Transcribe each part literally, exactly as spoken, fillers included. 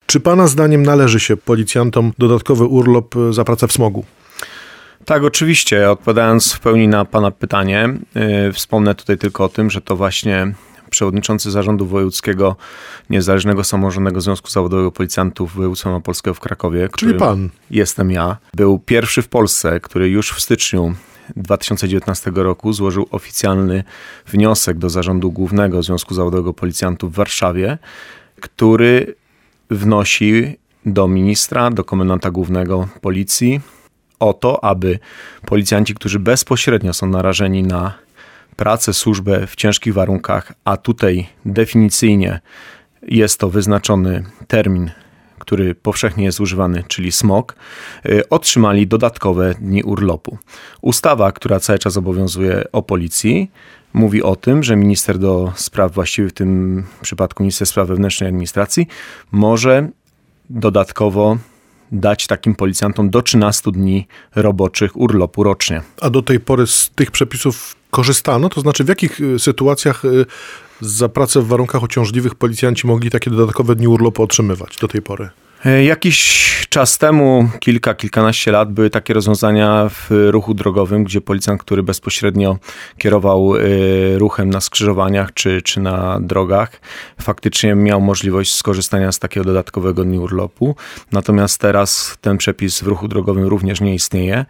Czy pana zdaniem należy się policjantom dodatkowy urlop za pracę w smogu? Tak, oczywiście. Odpowiadając w pełni na pana pytanie, yy, wspomnę tutaj tylko o tym, że to właśnie przewodniczący Zarządu Wojewódzkiego Niezależnego Samorządnego Związku Zawodowego Policjantów Województwa Małopolskiego w Krakowie, czyli pan, jestem ja, był pierwszy w Polsce, który już w styczniu dwa tysiące dziewiętnastego roku złożył oficjalny wniosek do Zarządu Głównego Związku Zawodowego Policjantów w Warszawie, który wnosi do ministra, do komendanta głównego policji o to, aby policjanci, którzy bezpośrednio są narażeni na pracę, służbę w ciężkich warunkach, a tutaj definicyjnie jest to wyznaczony termin, który powszechnie jest używany, czyli smog, otrzymali dodatkowe dni urlopu. Ustawa, która cały czas obowiązuje o policji, mówi o tym, że minister do spraw właściwych, w tym przypadku minister spraw wewnętrznych i administracji, może dodatkowo dać takim policjantom do trzynastu dni roboczych urlopu rocznie. A do tej pory z tych przepisów korzystano? To znaczy w jakich sytuacjach za pracę w warunkach uciążliwych policjanci mogli takie dodatkowe dni urlopu otrzymywać do tej pory? Jakiś czas temu, kilka, kilkanaście lat, były takie rozwiązania w ruchu drogowym, gdzie policjant, który bezpośrednio kierował ruchem na skrzyżowaniach czy, czy na drogach, faktycznie miał możliwość skorzystania z takiego dodatkowego dnia urlopu. Natomiast teraz ten przepis w ruchu drogowym również nie istnieje,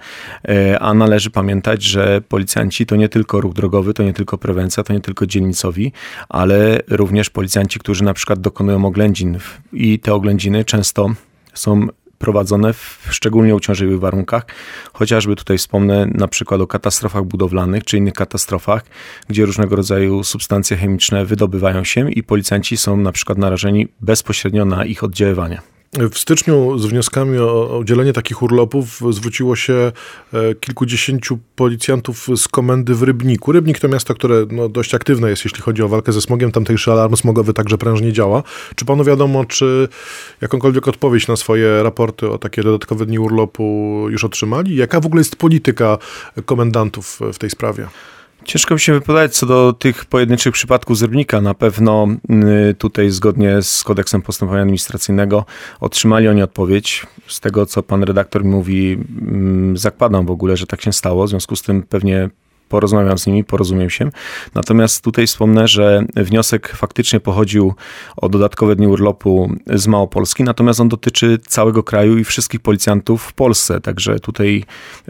a należy pamiętać, że policjanci to nie tylko ruch drogowy, to nie tylko prewencja, to nie tylko dzielnicowi, ale również policjanci, którzy na przykład dokonują oględzin i te oględziny często są prowadzone w szczególnie uciążliwych warunkach. Chociażby tutaj wspomnę na przykład o katastrofach budowlanych czy innych katastrofach, gdzie różnego rodzaju substancje chemiczne wydobywają się i policjanci są na przykład narażeni bezpośrednio na ich oddziaływanie. W styczniu z wnioskami o udzielenie takich urlopów zwróciło się kilkudziesięciu policjantów z komendy w Rybniku. Rybnik to miasto, które no, dość aktywne jest, jeśli chodzi o walkę ze smogiem. Tamtejszy alarm smogowy także prężnie działa. Czy panu wiadomo, czy jakąkolwiek odpowiedź na swoje raporty o takie dodatkowe dni urlopu już otrzymali? Jaka w ogóle jest polityka komendantów w tej sprawie? Ciężko mi się wypowiadać co do tych pojedynczych przypadków z Rybnika. Na pewno tutaj zgodnie z kodeksem postępowania administracyjnego otrzymali oni odpowiedź. Z tego, co pan redaktor mi mówi, zakładam w ogóle, że tak się stało. W związku z tym pewnie porozmawiam z nimi, porozumiem się. Natomiast tutaj wspomnę, że wniosek faktycznie pochodził o dodatkowe dni urlopu z Małopolski, natomiast on dotyczy całego kraju i wszystkich policjantów w Polsce. Także tutaj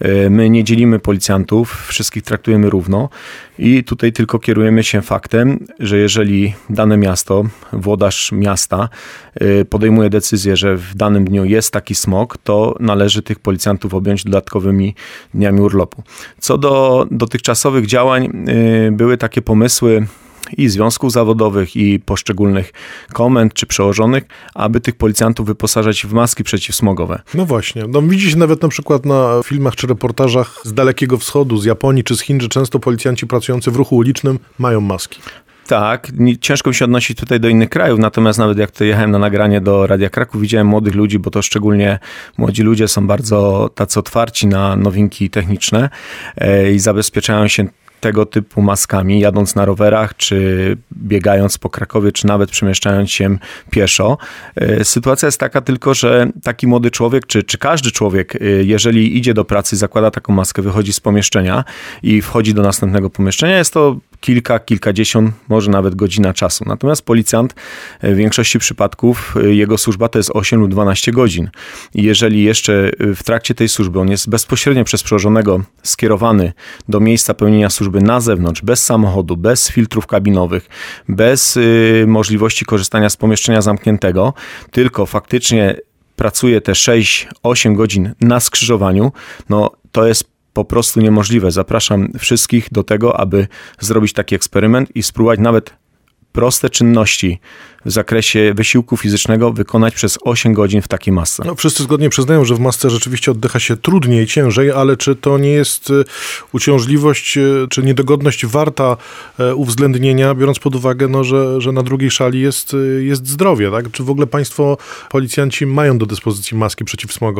my nie dzielimy policjantów, wszystkich traktujemy równo i tutaj tylko kierujemy się faktem, że jeżeli dane miasto, włodarz miasta podejmuje decyzję, że w danym dniu jest taki smog, to należy tych policjantów objąć dodatkowymi dniami urlopu. Co do dotychczasowych działań, były takie pomysły i związków zawodowych, i poszczególnych komend czy przełożonych, aby tych policjantów wyposażać w maski przeciwsmogowe. No właśnie. No widzi się nawet na przykład na filmach czy reportażach z Dalekiego Wschodu, z Japonii czy z Chin, że często policjanci pracujący w ruchu ulicznym mają maski. Tak, ciężko mi się odnosić tutaj do innych krajów, natomiast nawet jak to jechałem na nagranie do Radia Kraków, widziałem młodych ludzi, bo to szczególnie młodzi ludzie są bardzo tacy otwarci na nowinki techniczne i zabezpieczają się tego typu maskami, jadąc na rowerach, czy biegając po Krakowie, czy nawet przemieszczając się pieszo. Sytuacja jest taka tylko, że taki młody człowiek, czy, czy każdy człowiek, jeżeli idzie do pracy, zakłada taką maskę, wychodzi z pomieszczenia i wchodzi do następnego pomieszczenia, jest to kilka, kilkadziesiąt, może nawet godzina czasu. Natomiast policjant w większości przypadków jego służba to jest osiem lub dwanaście godzin. I jeżeli jeszcze w trakcie tej służby on jest bezpośrednio przez przełożonego skierowany do miejsca pełnienia służby na zewnątrz, bez samochodu, bez filtrów kabinowych, bez y, możliwości korzystania z pomieszczenia zamkniętego, tylko faktycznie pracuje te sześć osiem godzin na skrzyżowaniu, no to jest po prostu niemożliwe. Zapraszam wszystkich do tego, aby zrobić taki eksperyment i spróbować nawet proste czynności w zakresie wysiłku fizycznego wykonać przez osiem godzin w takiej masce. No, wszyscy zgodnie przyznają, że w masce rzeczywiście oddycha się trudniej, ciężej, ale czy to nie jest uciążliwość, czy niedogodność warta uwzględnienia, biorąc pod uwagę, no, że, że na drugiej szali jest, jest zdrowie, tak? Czy w ogóle państwo, policjanci mają do dyspozycji maski przeciwsmogowe?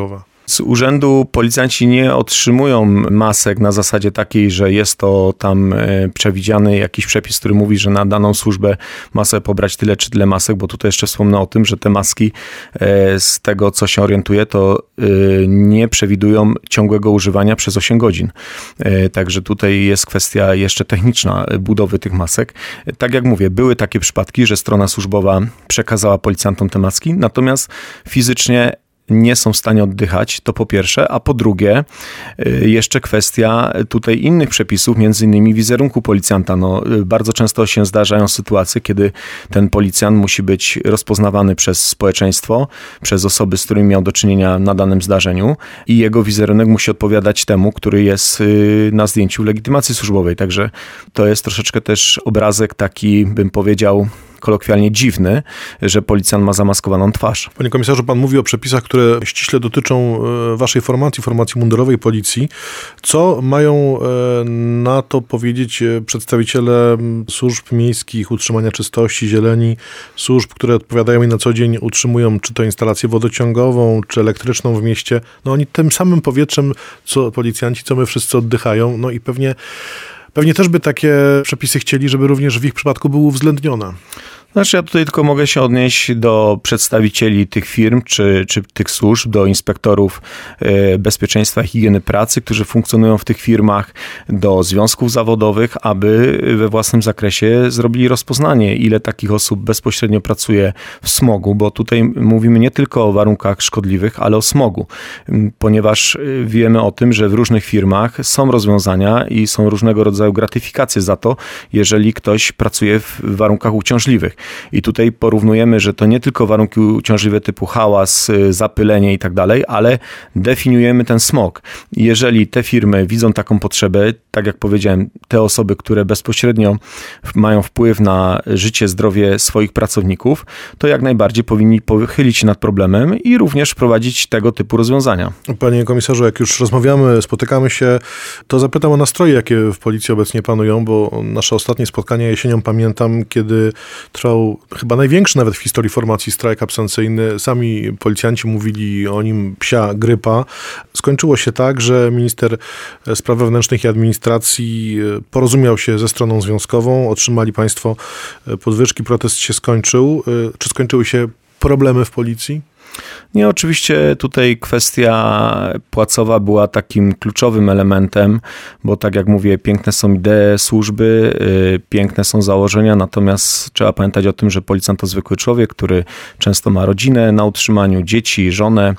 Z urzędu policjanci nie otrzymują masek na zasadzie takiej, że jest to tam przewidziany jakiś przepis, który mówi, że na daną służbę ma sobie pobrać tyle czy tyle masek, bo tutaj jeszcze wspomnę o tym, że te maski z tego, co się orientuję, to nie przewidują ciągłego używania przez osiem godzin. Także tutaj jest kwestia jeszcze techniczna budowy tych masek. Tak jak mówię, były takie przypadki, że strona służbowa przekazała policjantom te maski, natomiast fizycznie nie są w stanie oddychać, to po pierwsze, a po drugie jeszcze kwestia tutaj innych przepisów, między innymi wizerunku policjanta. No, bardzo często się zdarzają sytuacje, kiedy ten policjant musi być rozpoznawany przez społeczeństwo, przez osoby, z którymi miał do czynienia na danym zdarzeniu i jego wizerunek musi odpowiadać temu, który jest na zdjęciu legitymacji służbowej. Także to jest troszeczkę też obrazek taki, bym powiedział, kolokwialnie dziwny, że policjant ma zamaskowaną twarz. Panie komisarzu, pan mówi o przepisach, które ściśle dotyczą waszej formacji, formacji mundurowej policji. Co mają na to powiedzieć przedstawiciele służb miejskich, utrzymania czystości, zieleni, służb, które odpowiadają i na co dzień utrzymują czy to instalację wodociągową, czy elektryczną w mieście? No oni tym samym powietrzem, co policjanci, co my wszyscy oddychają, no i pewnie Pewnie też by takie przepisy chcieli, żeby również w ich przypadku były uwzględnione. Znaczy ja tutaj tylko mogę się odnieść do przedstawicieli tych firm czy, czy tych służb, do inspektorów bezpieczeństwa i higieny pracy, którzy funkcjonują w tych firmach, do związków zawodowych, aby we własnym zakresie zrobili rozpoznanie, ile takich osób bezpośrednio pracuje w smogu, bo tutaj mówimy nie tylko o warunkach szkodliwych, ale o smogu, ponieważ wiemy o tym, że w różnych firmach są rozwiązania i są różnego rodzaju gratyfikacje za to, jeżeli ktoś pracuje w warunkach uciążliwych. I tutaj porównujemy, że to nie tylko warunki uciążliwe typu hałas, zapylenie i tak dalej, ale definiujemy ten smog. Jeżeli te firmy widzą taką potrzebę, tak jak powiedziałem, te osoby, które bezpośrednio mają wpływ na życie, zdrowie swoich pracowników, to jak najbardziej powinni pochylić się nad problemem i również wprowadzić tego typu rozwiązania. Panie komisarzu, jak już rozmawiamy, spotykamy się, to zapytam o nastroje, jakie w policji obecnie panują, bo nasze ostatnie spotkania jesienią pamiętam, kiedy trwał chyba największy nawet w historii formacji strajk absencyjny. Sami policjanci mówili o nim psia grypa. Skończyło się tak, że minister spraw wewnętrznych i administracji porozumiał się ze stroną związkową. Otrzymali państwo podwyżki, protest się skończył. Czy skończyły się problemy w policji? Nie, oczywiście tutaj kwestia płacowa była takim kluczowym elementem, bo tak jak mówię, piękne są idee służby, piękne są założenia, natomiast trzeba pamiętać o tym, że policjant to zwykły człowiek, który często ma rodzinę na utrzymaniu, dzieci, żonę.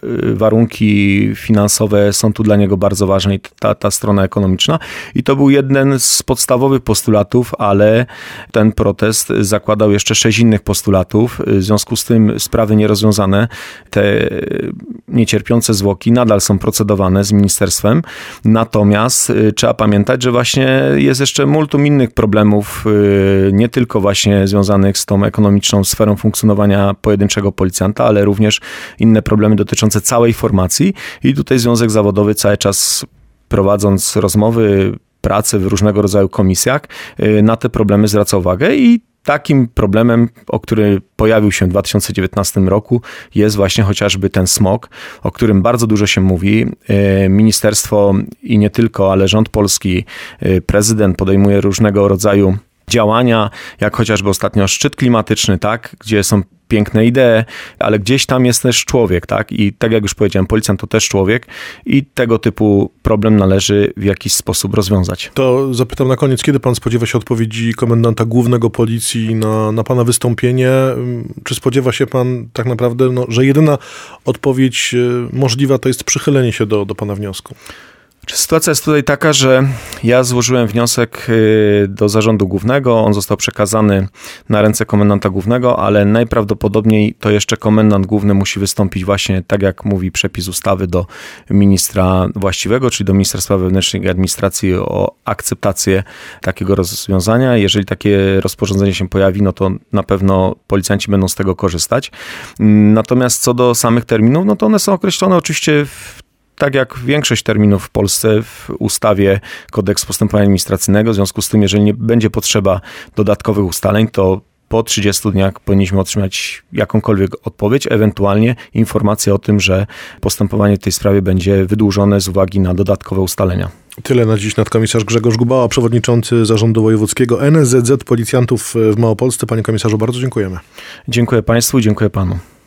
Warunki finansowe są tu dla niego bardzo ważne i ta, ta strona ekonomiczna. I to był jeden z podstawowych postulatów, ale ten protest zakładał jeszcze sześć innych postulatów. W związku z tym sprawy nierozwiązane, te niecierpiące zwłoki nadal są procedowane z ministerstwem, natomiast trzeba pamiętać, że właśnie jest jeszcze multum innych problemów, nie tylko właśnie związanych z tą ekonomiczną sferą funkcjonowania pojedynczego policjanta, ale również inne problemy dotyczące całej formacji i tutaj Związek Zawodowy cały czas prowadząc rozmowy, pracę w różnego rodzaju komisjach, na te problemy zwraca uwagę i takim problemem, o który pojawił się w dwa tysiące dziewiętnastym roku, jest właśnie chociażby ten smog, o którym bardzo dużo się mówi. Ministerstwo i nie tylko, ale rząd polski, prezydent podejmuje różnego rodzaju działania, jak chociażby ostatnio szczyt klimatyczny, tak, gdzie są piękne idee, ale gdzieś tam jest też człowiek, tak? I tak jak już powiedziałem, policjant to też człowiek i tego typu problem należy w jakiś sposób rozwiązać. To zapytam na koniec, kiedy pan spodziewa się odpowiedzi komendanta głównego policji na, na pana wystąpienie? Czy spodziewa się pan tak naprawdę, no, że jedyna odpowiedź możliwa to jest przychylenie się do, do pana wniosku? Sytuacja jest tutaj taka, że ja złożyłem wniosek do zarządu głównego, on został przekazany na ręce komendanta głównego, ale najprawdopodobniej to jeszcze komendant główny musi wystąpić właśnie, tak jak mówi przepis ustawy, do ministra właściwego, czyli do Ministerstwa Wewnętrznej i Administracji o akceptację takiego rozwiązania. Jeżeli takie rozporządzenie się pojawi, no to na pewno policjanci będą z tego korzystać. Natomiast co do samych terminów, no to one są określone oczywiście w tak jak większość terminów w Polsce w ustawie Kodeks Postępowania Administracyjnego. W związku z tym, jeżeli nie będzie potrzeba dodatkowych ustaleń, to po trzydziestu dniach powinniśmy otrzymać jakąkolwiek odpowiedź, ewentualnie informację o tym, że postępowanie w tej sprawie będzie wydłużone z uwagi na dodatkowe ustalenia. Tyle na dziś. Nadkomisarz Grzegorz Gubała, przewodniczący Zarządu Wojewódzkiego N S Z Z Policjantów w Małopolsce. Panie komisarzu, bardzo dziękujemy. Dziękuję Państwu, dziękuję Panu.